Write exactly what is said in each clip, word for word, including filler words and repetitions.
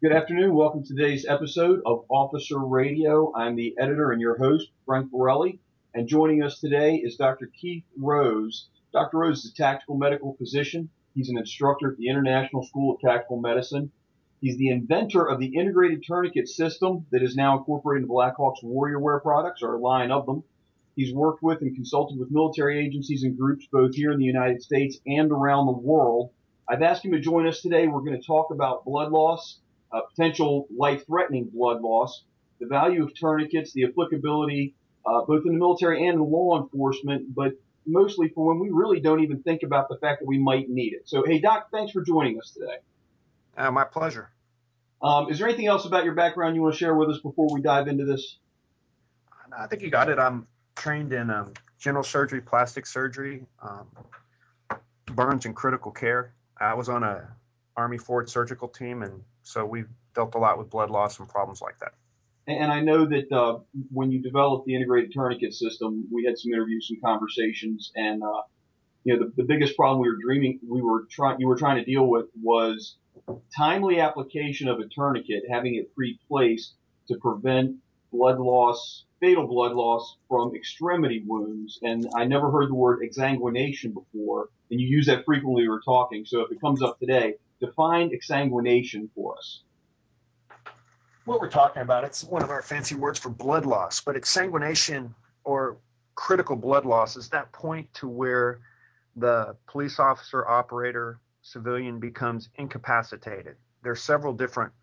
Good afternoon. Welcome to today's episode of Officer Radio. I'm the editor and your host, Frank Borelli. And joining us today is Doctor Keith Rose. Doctor Rose is a tactical medical physician. He's an instructor at the International School of Tactical Medicine. He's the inventor of the integrated tourniquet system that is now incorporated into Blackhawk's Warrior Wear products, or a line of them. He's worked with and consulted with military agencies and groups both here in the United States and around the world. I've asked him to join us today. We're going to talk about blood loss, uh, potential life-threatening blood loss, the value of tourniquets, the applicability uh, both in the military and in law enforcement, but mostly for when we really don't even think about the fact that we might need it. So, hey, Doc, thanks for joining us today. Uh, my pleasure. Um, is there anything else about your background you want to share with us before we dive into this? I think you got it. I'm trained in um, general surgery, plastic surgery, um, burns and critical care. I was on a Army Ford surgical team, and so we've dealt a lot with blood loss and problems like that. And I know that uh, when you developed the integrated tourniquet system, we had some interviews, some conversations, and uh, you know the, the biggest problem we were dreaming, we were trying, you were trying to deal with was timely application of a tourniquet, having it pre-placed to prevent blood loss, fatal blood loss from extremity wounds. And I never heard the word exsanguination before, and you use that frequently when we were talking. So if it comes up today, define exsanguination for us. What we're talking about, it's one of our fancy words for blood loss, but exsanguination or critical blood loss is that point to where the police officer, operator, civilian becomes incapacitated. There are several different,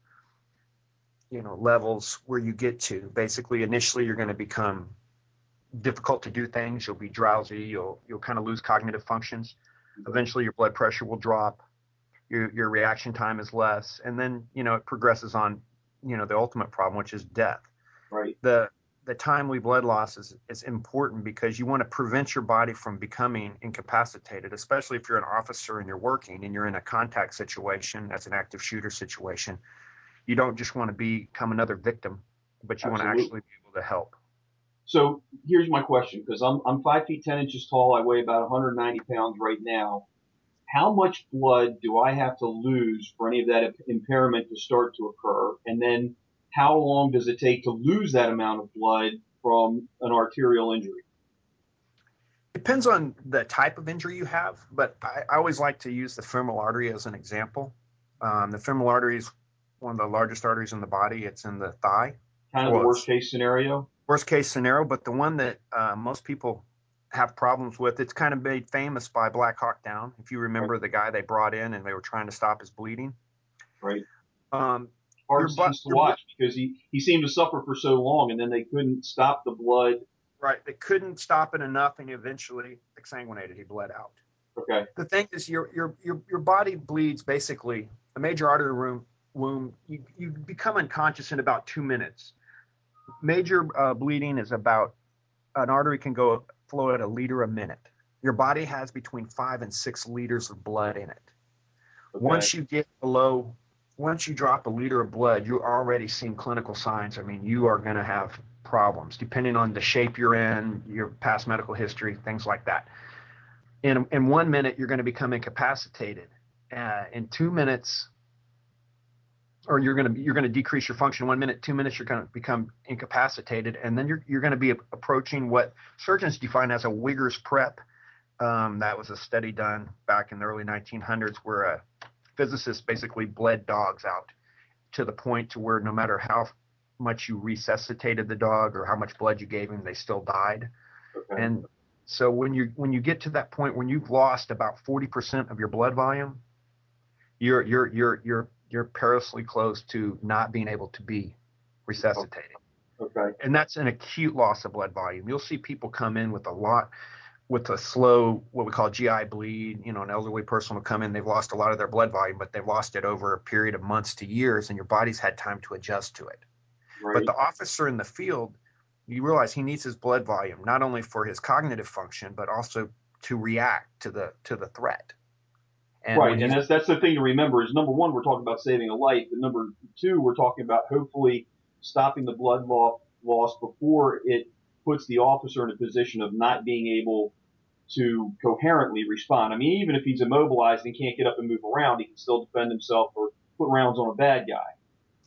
you know, levels where you get to. Basically, initially, you're going to become difficult to do things. You'll be drowsy. You'll you'll kind of lose cognitive functions. Eventually, your blood pressure will drop. Your your reaction time is less, and then you know it progresses on, you know, the ultimate problem, which is death. Right. The the timely blood loss is, is important because you want to prevent your body from becoming incapacitated, especially if you're an officer and you're working and you're in a contact situation, that's an active shooter situation. You don't just want to become another victim, but you Absolutely. want to actually be able to help. So here's my question, because I'm I'm five feet ten inches tall. I weigh about one hundred ninety pounds right now. How much blood do I have to lose for any of that impairment to start to occur? And then how long does it take to lose that amount of blood from an arterial injury? Depends on the type of injury you have, but I, I always like to use the femoral artery as an example. Um, the femoral artery is one of the largest arteries in the body. It's in the thigh. Kind of well, the worst case scenario? Worst case scenario, but the one that uh, most people have problems with, it's kind of made famous by Black Hawk Down. If you remember right. the guy they brought in and they were trying to stop his bleeding. Right. Um, Hard scenes to watch because he, he seemed to suffer for so long and then they couldn't stop the blood. Right. They couldn't stop it enough and he eventually exsanguinated. He bled out. Okay. The thing is your your your your body bleeds basically a major artery wound, wound you, you become unconscious in about two minutes. Major uh, bleeding is about an artery can go flow at a liter a minute. Your body has between five and six liters of blood in it. Okay. Once you get below, once you drop a liter of blood, you're already seeing clinical signs. I mean, you are going to have problems depending on the shape you're in, your past medical history, things like that. In in one minute, you're going to become incapacitated. Uh, in two minutes, or you're going to you're going to decrease your function. One minute, two minutes, you're going to become incapacitated, and then you're you're going to be approaching what surgeons define as a Wigger's prep. Um, that was a study done back in the early nineteen hundreds where a physicist basically bled dogs out to the point to where no matter how much you resuscitated the dog or how much blood you gave him, they still died. Okay. And so when you when you get to that point when you've lost about forty percent of your blood volume, you're you're you're you're you're perilously close to not being able to be resuscitated. Okay. And that's an acute loss of blood volume. You'll see people come in with a lot, with a slow, what we call G I bleed. You know, an elderly person will come in, they've lost a lot of their blood volume, but they've lost it over a period of months to years, and your body's had time to adjust to it. Right. But the officer in the field, you realize he needs his blood volume, not only for his cognitive function, but also to react to the to the threat. And right, and that's that's the thing to remember is number one, we're talking about saving a life, and number two, we're talking about hopefully stopping the blood loss loss before it puts the officer in a position of not being able to coherently respond. I mean, even if he's immobilized and can't get up and move around, he can still defend himself or put rounds on a bad guy.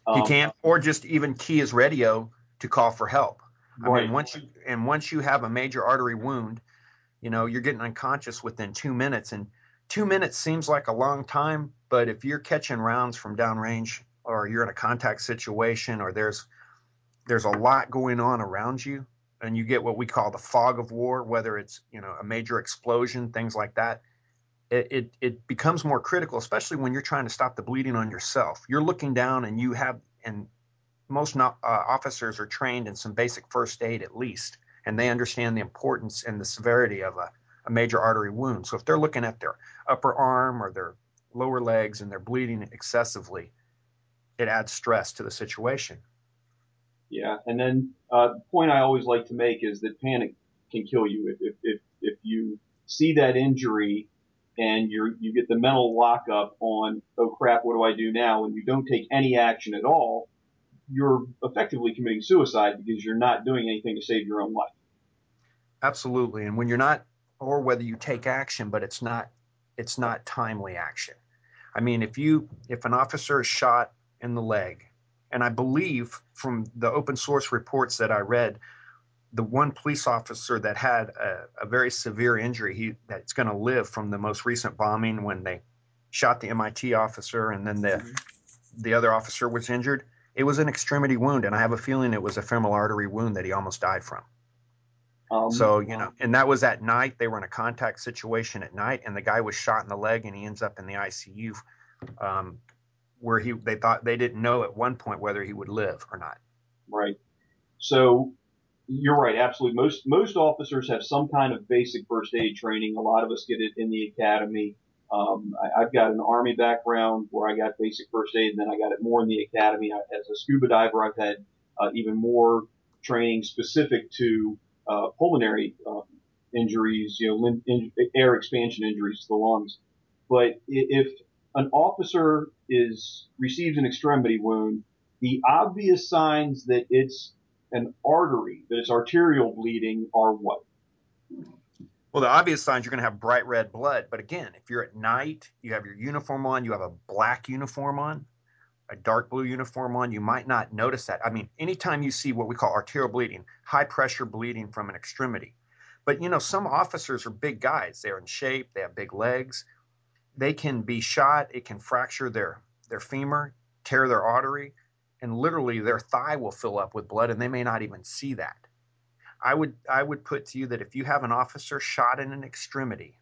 He Um, can, or just even key his radio to call for help. I right. mean, once you and once you have a major artery wound, you know, you're getting unconscious within two minutes, and two minutes seems like a long time, but if you're catching rounds from downrange, or you're in a contact situation, or there's there's a lot going on around you, and you get what we call the fog of war, whether it's, you know, a major explosion, things like that, it, it, it becomes more critical, especially when you're trying to stop the bleeding on yourself. You're looking down and you have, and most not, uh, officers are trained in some basic first aid at least, and they understand the importance and the severity of a, a major artery wound. So if they're looking at their upper arm or their lower legs and they're bleeding excessively, it adds stress to the situation. Yeah, and then uh, the point I always like to make is that panic can kill you. If if if, if you see that injury and you you get the mental lockup on, oh crap, what do I do now? And you don't take any action at all, you're effectively committing suicide because you're not doing anything to save your own life. Absolutely. And when you're not, or whether you take action, but it's not, it's not timely action. I mean, if you, if an officer is shot in the leg, and I believe from the open source reports that I read, the one police officer that had a, a very severe injury, he that's going to live from the most recent bombing when they shot the M I T officer and then the mm-hmm. the other officer was injured. It was an extremity wound, and I have a feeling it was a femoral artery wound that he almost died from. Um, so, you know, and that was at night. They were in a contact situation at night, and the guy was shot in the leg, and he ends up in the I C U, um, where he they thought they didn't know at one point whether he would live or not. Right. So you're right. Absolutely. Most most officers have some kind of basic first aid training. A lot of us get it in the academy. Um, I, I've got an Army background where I got basic first aid, and then I got it more in the academy. I, as a scuba diver, I've had uh, even more training specific to uh, pulmonary uh, injuries, you know, lim- in, air expansion injuries to the lungs. But if an officer is receives an extremity wound, the obvious signs that it's an artery, that it's arterial bleeding, are what? Well, the obvious signs, you're going to have bright red blood. But again, if you're at night, you have your uniform on, you have a black uniform on, a dark blue uniform on, you might not notice that. I mean, anytime you see what we call arterial bleeding, high pressure bleeding from an extremity. But, you know, some officers are big guys. They're in shape. They have big legs. They can be shot. It can fracture their, their femur, tear their artery, and literally their thigh will fill up with blood, and they may not even see that. I would I would put to you that if you have an officer shot in an extremity,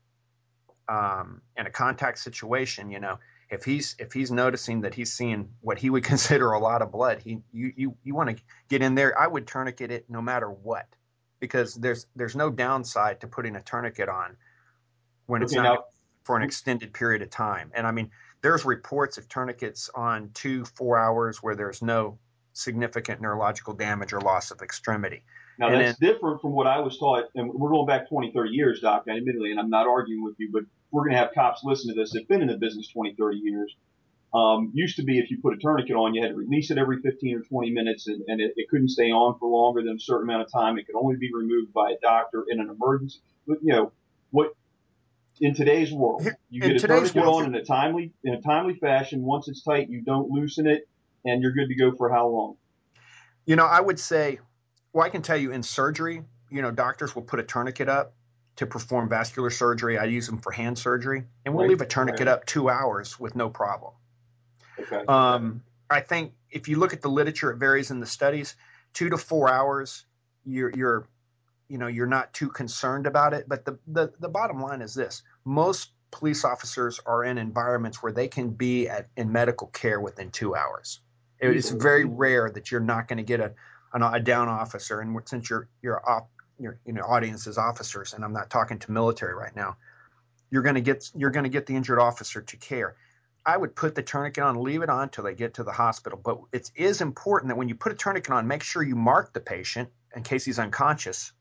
um, in a contact situation, you know, if he's if he's noticing that he's seeing what he would consider a lot of blood, he you you you want to get in there. I would tourniquet it no matter what, because there's there's no downside to putting a tourniquet on when it's okay, not now, for an extended period of time. And I mean, there's reports of tourniquets on two four hours where there's no significant neurological damage or loss of extremity. Now, and that's then, different from what I was taught, and we're going back twenty, thirty years, Doc, admittedly, and I'm not arguing with you, but we're going to have cops listen to this that have been in the business twenty, thirty years. Um, used to be if you put a tourniquet on, you had to release it every fifteen or twenty minutes, and, and it, it couldn't stay on for longer than a certain amount of time. It could only be removed by a doctor in an emergency. But, you know, what in today's world, you in get a tourniquet world, on in a timely in a timely fashion. Once it's tight, you don't loosen it, and you're good to go for how long? You know, I would say, well, I can tell you in surgery, you know, doctors will put a tourniquet up to perform vascular surgery. I use them for hand surgery, and we'll right. leave a tourniquet right. up two hours with no problem. Okay. Um, I think if you look at the literature, it varies in the studies. Two to four hours, you're, you're, you know, you're not too concerned about it. But the, the, the bottom line is this: most police officers are in environments where they can be at, in medical care within two hours. It's very rare that you're not going to get a, a down officer. And since your your op, your you know audience is officers, and I'm not talking to military right now, you're going to get you're going to get the injured officer to care. I would put the tourniquet on, leave it on till they get to the hospital. But it is important that when you put a tourniquet on, make sure you mark the patient in case he's unconscious,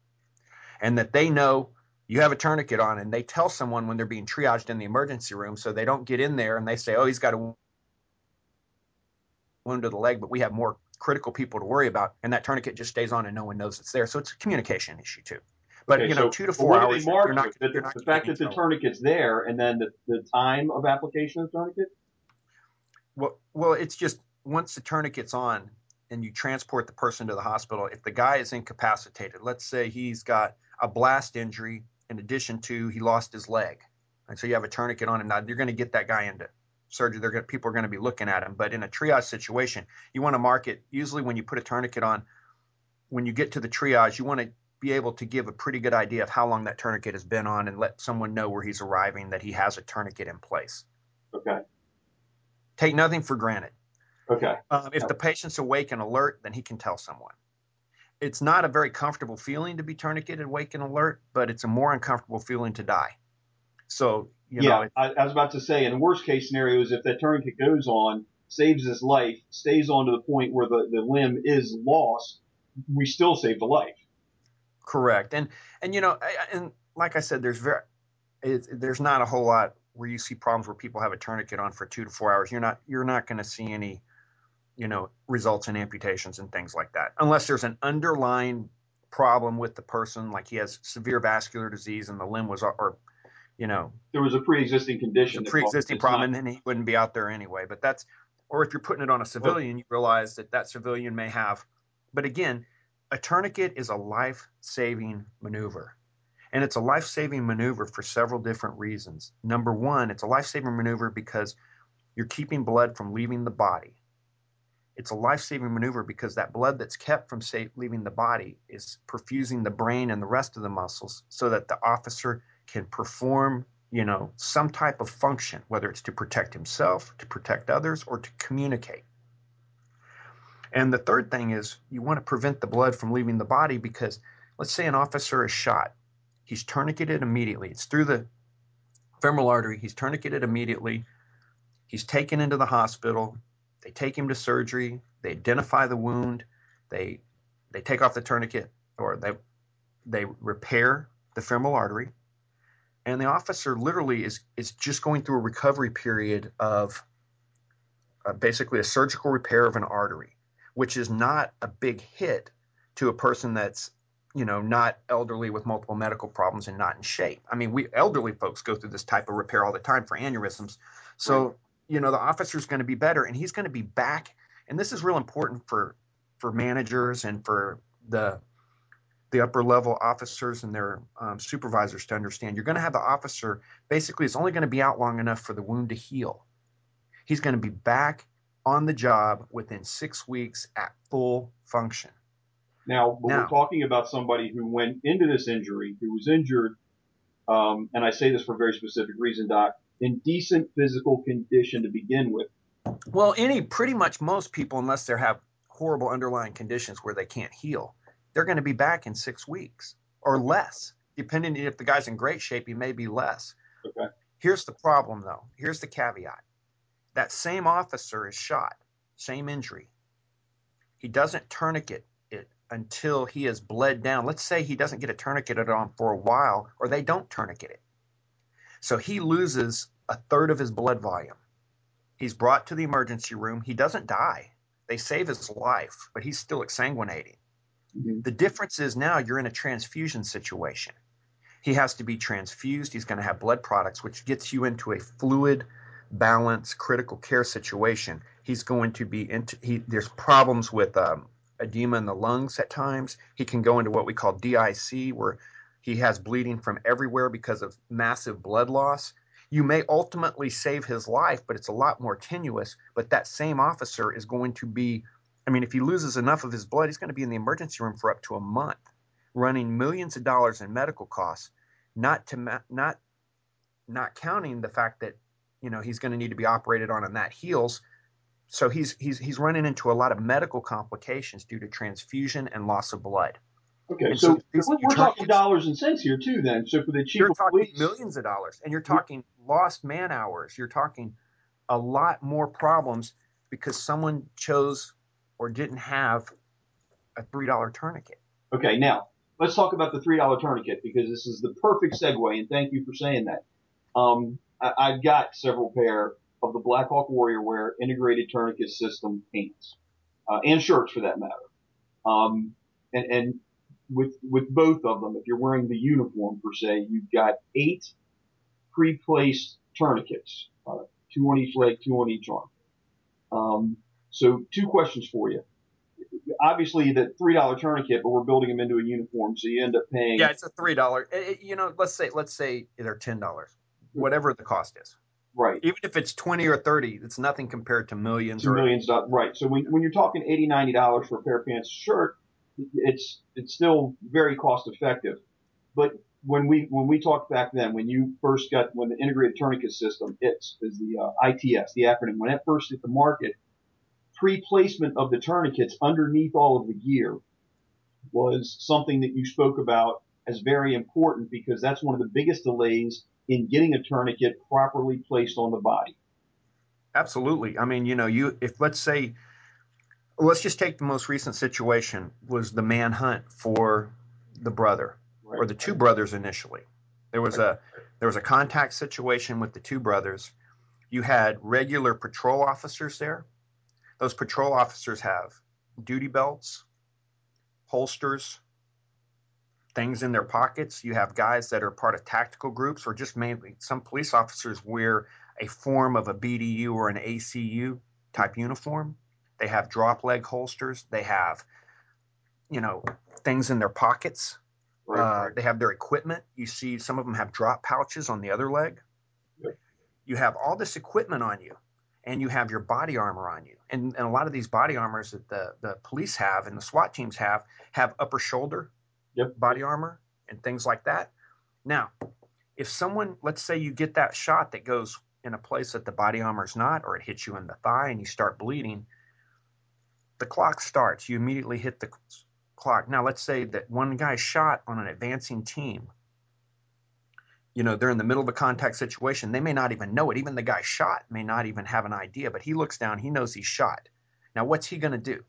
and that they know you have a tourniquet on, and they tell someone when they're being triaged in the emergency room, so they don't get in there and they say, oh, he's got a wound to the leg, but we have more critical people to worry about, and that tourniquet just stays on and no one knows it's there. So it's a communication issue too. But okay, you know, so, two to four hours, you're not, the, you're not the fact that the tourniquet's there, and then the, the time of application of the tourniquet. Well, well, it's just once the tourniquet's on and you transport the person to the hospital, if the guy is incapacitated, let's say he's got a blast injury in addition to he lost his leg, and so you have a tourniquet on him, now you're going to get that guy into surgery. They're going to, people are going to be looking at him. But in a triage situation, you want to mark it. Usually when you put a tourniquet on, when you get to the triage, you want to be able to give a pretty good idea of how long that tourniquet has been on and let someone know where he's arriving that he has a tourniquet in place. Okay. Take nothing for granted. Okay. Um, if the patient's awake and alert, then he can tell someone. It's not a very comfortable feeling to be tourniqueted, awake and alert, but it's a more uncomfortable feeling to die. So, you yeah, know. It, I, I was about to say, in the worst case scenario is if that tourniquet goes on, saves his life, stays on to the point where the, the limb is lost, we still save the life. Correct. And, and you know, and like I said, there's very, it, there's not a whole lot where you see problems where people have a tourniquet on for two to four hours. You're not, you're not going to see any, you know, results in amputations and things like that, unless there's an underlying problem with the person, like he has severe vascular disease and the limb was, or, you know, there was a pre-existing condition. A pre-existing problem, not... and then he wouldn't be out there anyway. But that's, or if you're putting it on a civilian, you realize that that civilian may have. But again, a tourniquet is a life-saving maneuver. And it's a life-saving maneuver for several different reasons. Number one, it's a life-saving maneuver because you're keeping blood from leaving the body. It's a life-saving maneuver because that blood that's kept from say, leaving the body is perfusing the brain and the rest of the muscles so that the officer can perform, you know, some type of function, whether it's to protect himself, to protect others, or to communicate. And the third thing is you want to prevent the blood from leaving the body because let's say an officer is shot. He's tourniqueted immediately. It's through the femoral artery. He's tourniqueted immediately. He's taken into the hospital. They take him to surgery. They identify the wound. They they take off the tourniquet, or they they repair the femoral artery. And the officer literally is is just going through a recovery period of uh, basically a surgical repair of an artery, which is not a big hit to a person that's, you know, not elderly with multiple medical problems and not in shape. I mean, we elderly folks go through this type of repair all the time for aneurysms. So, right. You know, the officer's going to be better and he's going to be back. And this is real important for for managers and for the the upper level officers and their um, supervisors to understand. You're going to have the officer, basically, it's only going to be out long enough for the wound to heal. He's going to be back on the job within six weeks at full function. Now, but now we're talking about somebody who went into this injury, who was injured, um, and I say this for a very specific reason, Doc, in decent physical condition to begin with. Well, any, pretty much most people, unless they have horrible underlying conditions where they can't heal, they're going to be back in six weeks or less. Depending if the guy's in great shape, he may be less. Okay. Here's the problem, though. Here's the caveat. That same officer is shot, same injury. He doesn't tourniquet it until he has bled down. Let's say he doesn't get a tourniquet on for a while, or they don't tourniquet it. So he loses a third of his blood volume. He's brought to the emergency room. He doesn't die. They save his life, but he's still exsanguinating. Mm-hmm. The difference is now you're in a transfusion situation. He has to be transfused. He's going to have blood products, which gets you into a fluid balance critical care situation. He's going to be into, he, there's problems with um, edema in the lungs at times. He can go into what we call D I C, where he has bleeding from everywhere because of massive blood loss. You may ultimately save his life, but it's a lot more tenuous. But that same officer is going to be, I mean, if he loses enough of his blood, he's going to be in the emergency room for up to a month, running millions of dollars in medical costs, not to not not counting the fact that, you know, he's going to need to be operated on and that heals. So he's he's he's running into a lot of medical complications due to transfusion and loss of blood. Okay, so, so these, we're, we're talking dollars and cents here too. Then, so for the chief you're of talking police, millions of dollars, and you're talking lost man hours. You're talking a lot more problems because someone chose or didn't have a three dollar tourniquet. Okay, now let's talk about the three dollar tourniquet because this is the perfect segue, and thank you for saying that. Um, I, I've got several pair of the Black Hawk Warrior Wear integrated tourniquet system pants uh, and shirts for that matter. Um, and, and with with both of them, if you're wearing the uniform per se, you've got eight pre-placed tourniquets, uh, two on each leg, two on each arm. Um, So two questions for you. Obviously, the three dollar tourniquet, but we're building them into a uniform, so you end up Yeah, paying. it's a three dollar. You know, let's say let's say they're ten dollars, whatever the cost is. Right. Even if it's twenty or thirty, it's nothing compared to millions Two or millions, right? So when, when you're talking eighty, ninety dollars for a pair of pants, shirt, it's it's still very cost effective. But when we when we talked back then, when you first got when the integrated tourniquet system, it's is the uh, I T S, the acronym, when it first hit the market, pre-placement of the tourniquets underneath all of the gear was something that you spoke about as very important because that's one of the biggest delays in getting a tourniquet properly placed on the body. Absolutely. I mean, you know, you if let's say let's just take the most recent situation was the manhunt for the brother Right. or the two brothers initially. There was a there was a contact situation with the two brothers. You had regular patrol officers there. Those patrol officers have duty belts, holsters, things in their pockets. You have guys that are part of tactical groups or just mainly some police officers wear a form of a B D U or an A C U type uniform. They have drop leg holsters. They have, you know, things in their pockets. Right. Uh, they have their equipment. You see some of them have drop pouches on the other leg. Yep. You have all this equipment on you and you have your body armor on you. And, and a lot of these body armors that the, the police have and the SWAT teams have, have upper shoulder Yep. body armor and things like that. Now, if someone, let's say you get that shot that goes in a place that the body armor is not, or it hits you in the thigh and you start bleeding, the clock starts. You immediately hit the clock. Now, let's say that one guy shot on an advancing team. You know, they're in the middle of a contact situation. They may not even know it. Even the guy shot may not even have an idea, but he looks down, he knows he's shot. Now, what's he going to do?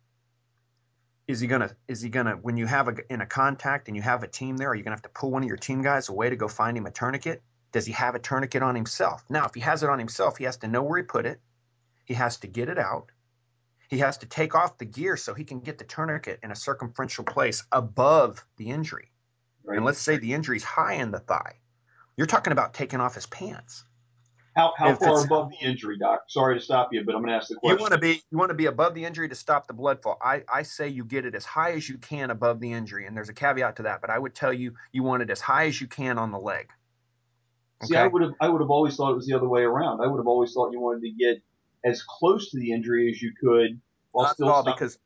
Is he gonna? Is he gonna? When you have a in a contact and you have a team there, are you gonna have to pull one of your team guys away to go find him a tourniquet? Does he have a tourniquet on himself? Now, if he has it on himself, he has to know where he put it. He has to get it out. He has to take off the gear so he can get the tourniquet in a circumferential place above the injury. Right. And let's say the injury's high in the thigh. You're talking about taking off his pants. How how far above the injury, Doc? Sorry to stop you, but I'm going to ask the question. You want to be you want to be above the injury to stop the blood flow. I, I say you get it as high as you can above the injury, and there's a caveat to that, but I would tell you you want it as high as you can on the leg. Okay? See, I would have I would have always thought it was the other way around. I would have always thought you wanted to get as close to the injury as you could while Not still at all, stopping. because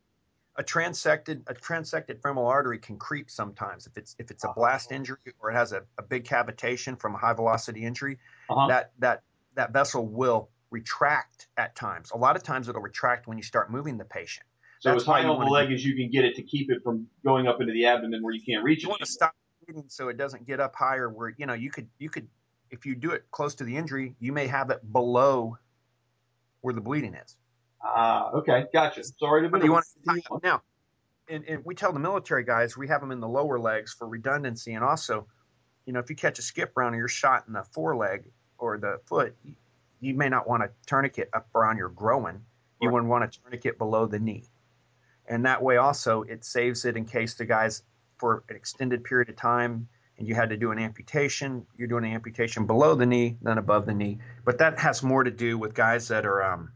a transected a transected femoral artery can creep sometimes if it's if it's a blast injury or it has a, a big cavitation from a high velocity injury. Uh-huh. That that that vessel will retract at times. A lot of times it'll retract when you start moving the patient. So That's as high on the leg do, as you can get it to keep it from going up into the abdomen where you can't reach you it. want to stop bleeding so it doesn't get up higher where, you know, you could you could if you do it close to the injury, you may have it below where the bleeding is. Ah, uh, okay, gotcha. Sorry to you want to to now. And, and we tell the military guys we have them in the lower legs for redundancy, and also, you know, if you catch a skip round or you're shot in the foreleg or the foot, you, you may not want a tourniquet up around your groin. You right. would want a tourniquet below the knee, and that way also it saves it in case the guys for an extended period of time and you had to do an amputation. You're doing an amputation below the knee than above the knee, but that has more to do with guys that are um,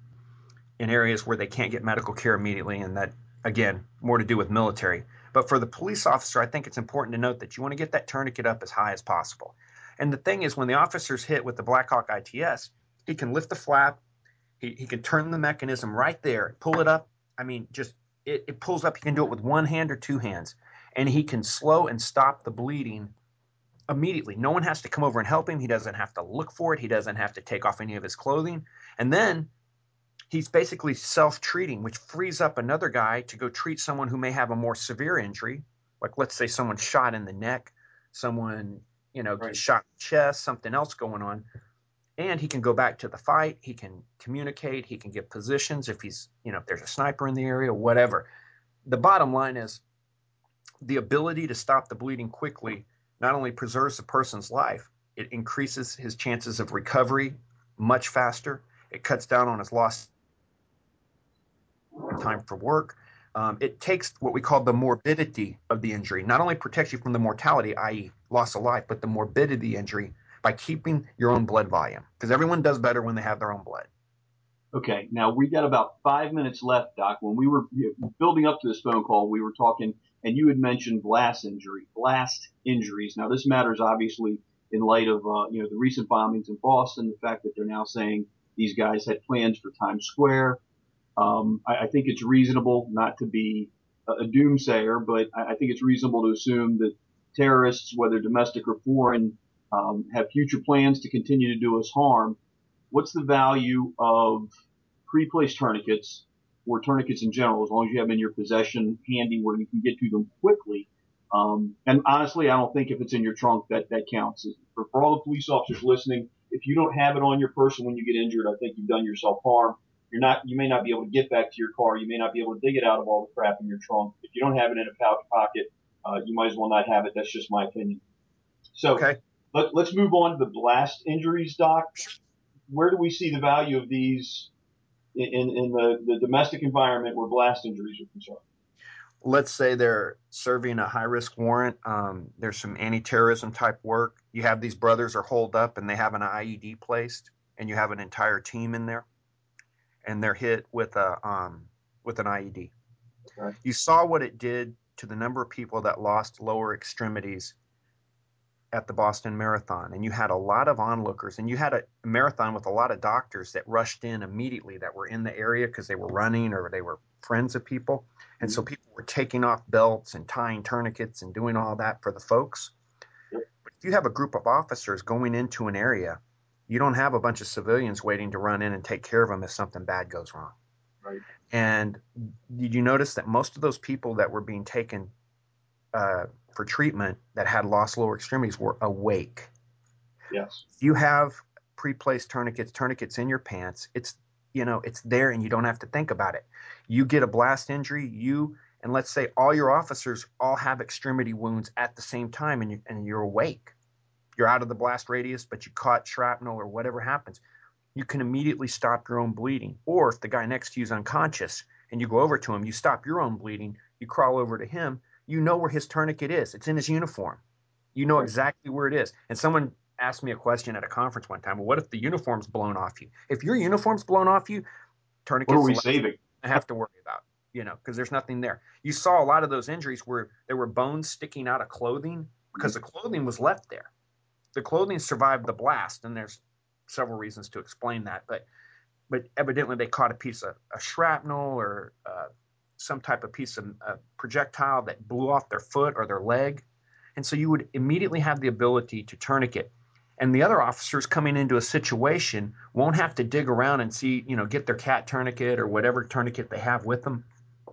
in areas where they can't get medical care immediately, and that, again, more to do with military. But for the police officer, I think it's important to note that you want to get that tourniquet up as high as possible. And the thing is, when the officer's hit with the Blackhawk I T S, he can lift the flap, he, he can turn the mechanism right there, pull it up. I mean, just it, it pulls up. He can do it with one hand or two hands, and he can slow and stop the bleeding immediately. No one has to come over and help him. He doesn't have to look for it. He doesn't have to take off any of his clothing. And then he's basically self-treating, which frees up another guy to go treat someone who may have a more severe injury. Like, let's say someone shot in the neck, someone, you know, Right. gets shot in the chest, something else going on. And he can go back to the fight. He can communicate. He can get positions if he's, you know, if there's a sniper in the area, whatever. The bottom line is the ability to stop the bleeding quickly not only preserves the person's life, it increases his chances of recovery much faster. It cuts down on his lost time for work. Um, it takes what we call the morbidity of the injury. Not only protects you from the mortality, that is loss of life, but the morbidity of the injury by keeping your own blood volume. Because everyone does better when they have their own blood. Okay, now we got about five minutes left, Doc. When we were building up to this phone call, we were talking, and you had mentioned blast injury, blast injuries. Now, this matters obviously in light of uh, you know the recent bombings in Boston, the fact that they're now saying these guys had plans for Times Square. Um, I, I think it's reasonable not to be a, a doomsayer, but I, I think it's reasonable to assume that terrorists, whether domestic or foreign, um, have future plans to continue to do us harm. What's the value of pre-placed tourniquets or tourniquets in general, as long as you have them in your possession handy where you can get to them quickly? Um, and honestly, I don't think if it's in your trunk that that counts. For, for all the police officers listening, if you don't have it on your person when you get injured, I think you've done yourself harm. You're not, you may not be able to get back to your car. You may not be able to dig it out of all the crap in your trunk. If you don't have it in a pouch pocket, uh, you might as well not have it. That's just my opinion. So Okay. let, let's move on to the blast injuries, Doc. Where do we see the value of these in, in the, the domestic environment where blast injuries are concerned? Let's say they're serving a high risk warrant. Um, there's some anti-terrorism type work. You have these brothers are holed up and they have an I E D placed, and you have an entire team in there, and they're hit with a um, with an I E D. Okay. You saw what it did to the number of people that lost lower extremities at the Boston Marathon, and you had a lot of onlookers, and you had a marathon with a lot of doctors that rushed in immediately that were in the area because they were running or they were friends of people. And Mm-hmm. so people were taking off belts and tying tourniquets and doing all that for the folks. Yep. But if you have a group of officers going into an area, you don't have a bunch of civilians waiting to run in and take care of them if something bad goes wrong. Right. And did you notice that most of those people that were being taken uh, for treatment that had lost lower extremities were awake? Yes. If you have pre-placed tourniquets, tourniquets in your pants, it's you know it's there and you don't have to think about it. You get a blast injury, you and let's say all your officers all have extremity wounds at the same time, and you and you're awake. You're out of the blast radius, but you caught shrapnel or whatever happens. You can immediately stop your own bleeding. Or if the guy next to you is unconscious and you go over to him, you stop your own bleeding, you crawl over to him, you know where his tourniquet is. It's in his uniform. You know Right. exactly where it is. And someone asked me a question at a conference one time. Well, what if the uniform's blown off you? If your uniform's blown off you, What are tourniquet's the we last thing saving? I have to worry about, you know, because there's nothing there. You saw a lot of those injuries where there were bones sticking out of clothing because the clothing was left there. The clothing survived the blast, and there's several reasons to explain that, but but evidently they caught a piece of a shrapnel or uh, some type of piece of uh, projectile that blew off their foot or their leg. And so you would immediately have the ability to tourniquet. And the other officers coming into a situation won't have to dig around and see, you know, get their cat tourniquet or whatever tourniquet they have with them,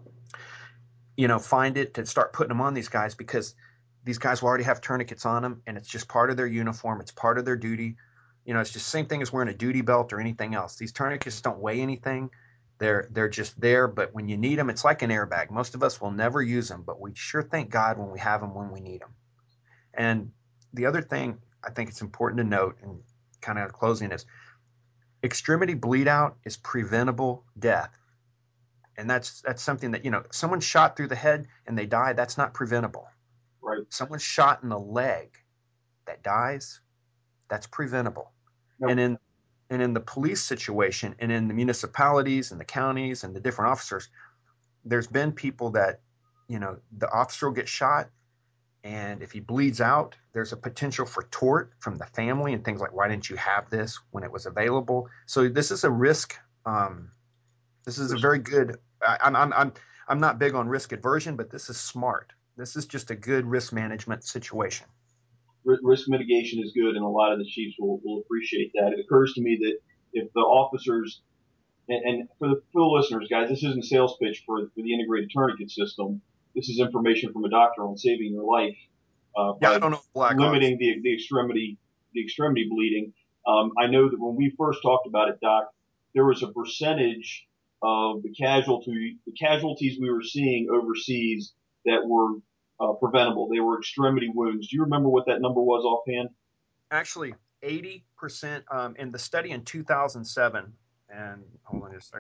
you know, find it to start putting them on these guys because these guys will already have tourniquets on them and it's just part of their uniform. It's part of their duty. You know, it's just the same thing as wearing a duty belt or anything else. These tourniquets don't weigh anything. They're they're just there, but when you need them, it's like an airbag. Most of us will never use them, but we sure thank God when we have them when we need them. And the other thing I think it's important to note and kind of closing is extremity bleed out is preventable death. And that's that's something that, you know, someone shot through the head and they die, that's not preventable. Right. Someone shot in the leg that dies, that's preventable. Now, And in and in the police situation and in the municipalities and the counties and the different officers, there's been people that, you know, the officer will get shot, and if he bleeds out, there's a potential for tort from the family and things like, why didn't you have this when it was available? So this is a risk. Um, this is a very good. I, I'm I'm I'm I'm not big on risk aversion, but this is smart. This is just a good risk management situation. risk mitigation is good, and a lot of the chiefs will, will appreciate that. It occurs to me that if the officers, and, and for, the, for the listeners, guys, this isn't a sales pitch for, for the integrated tourniquet system. This is information from a doctor on saving your life uh, Yeah, I by don't know Blackhawks. limiting the, the extremity the extremity bleeding. Um, I know that when we first talked about it, Doc, there was a percentage of the casualty the casualties we were seeing overseas that were uh, preventable. They were extremity wounds. Do you remember what that number was offhand? Actually, eighty percent um, in the study in two thousand seven. And hold on just a second.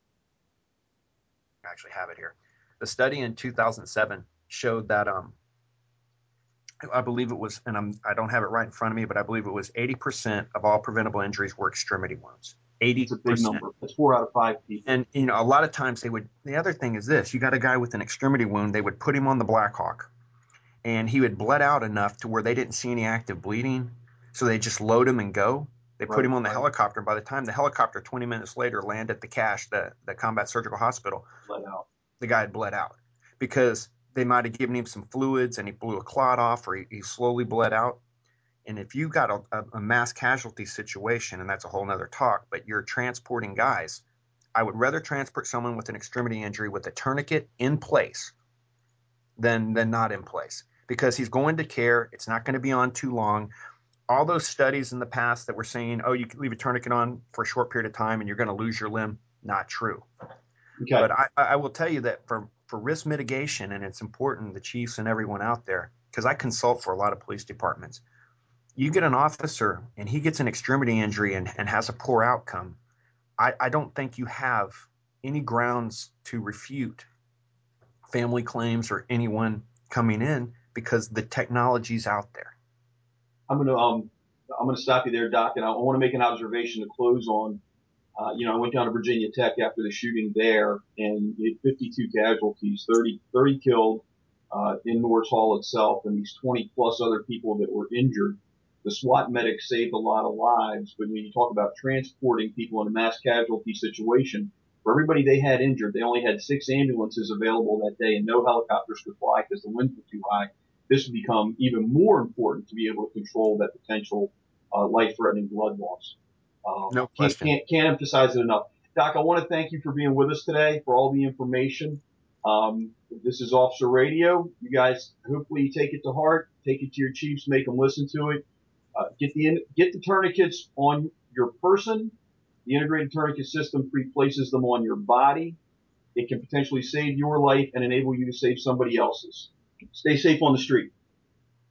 I actually have it here. The study in two thousand seven showed that um, I believe it was, and I'm, I don't have it right in front of me, but I believe it was eighty percent of all preventable injuries were extremity wounds. That's a big eighty percent. number. That's four out of five people. And, you know, a lot of times they would, the other thing is this, you got a guy with an extremity wound, they would put him on the Black Hawk and he had bled out enough to where they didn't see any active bleeding. So they just load him and go. They put Right, him on the right. helicopter. And by the time the helicopter twenty minutes later landed at the cache, the, the combat surgical hospital, Let out. the guy had bled out because they might have given him some fluids and he blew a clot off or he, he slowly bled out. And if you got a, a, a mass casualty situation, and that's a whole nother talk, but you're transporting guys, I would rather transport someone with an extremity injury with a tourniquet in place than than not in place, because he's going to care. It's not going to be on too long. All those studies in the past that were saying, oh, you can leave a tourniquet on for a short period of time and you're going to lose your limb, not true. Okay. But I, I will tell you that for, for risk mitigation, and it's important, the chiefs and everyone out there, because I consult for a lot of police departments, you get an officer and he gets an extremity injury and, and has a poor outcome, I, I don't think you have any grounds to refute family claims or anyone coming in because the technology's out there. I'm gonna um I'm gonna stop you there, Doc, and I want to make an observation to close on. Uh, you know, I went down to Virginia Tech after the shooting there, and we had fifty-two casualties, thirty, thirty killed uh, in Norris Hall itself, and these twenty plus other people that were injured. The SWAT medics saved a lot of lives, but when you talk about transporting people in a mass casualty situation, for everybody they had injured, they only had six ambulances available that day, and no helicopters could fly because the winds were too high. This would become even more important to be able to control that potential uh, life-threatening blood loss. Um, No can't, question. can't, can't emphasize it enough. Doc, I want to thank you for being with us today, for all the information. Um, this is Officer Radio. You guys, hopefully you take it to heart, take it to your chiefs, make them listen to it. Uh, get the get the tourniquets on your person. The integrated tourniquet system pre-places them on your body. It can potentially save your life and enable you to save somebody else's. Stay safe on the street.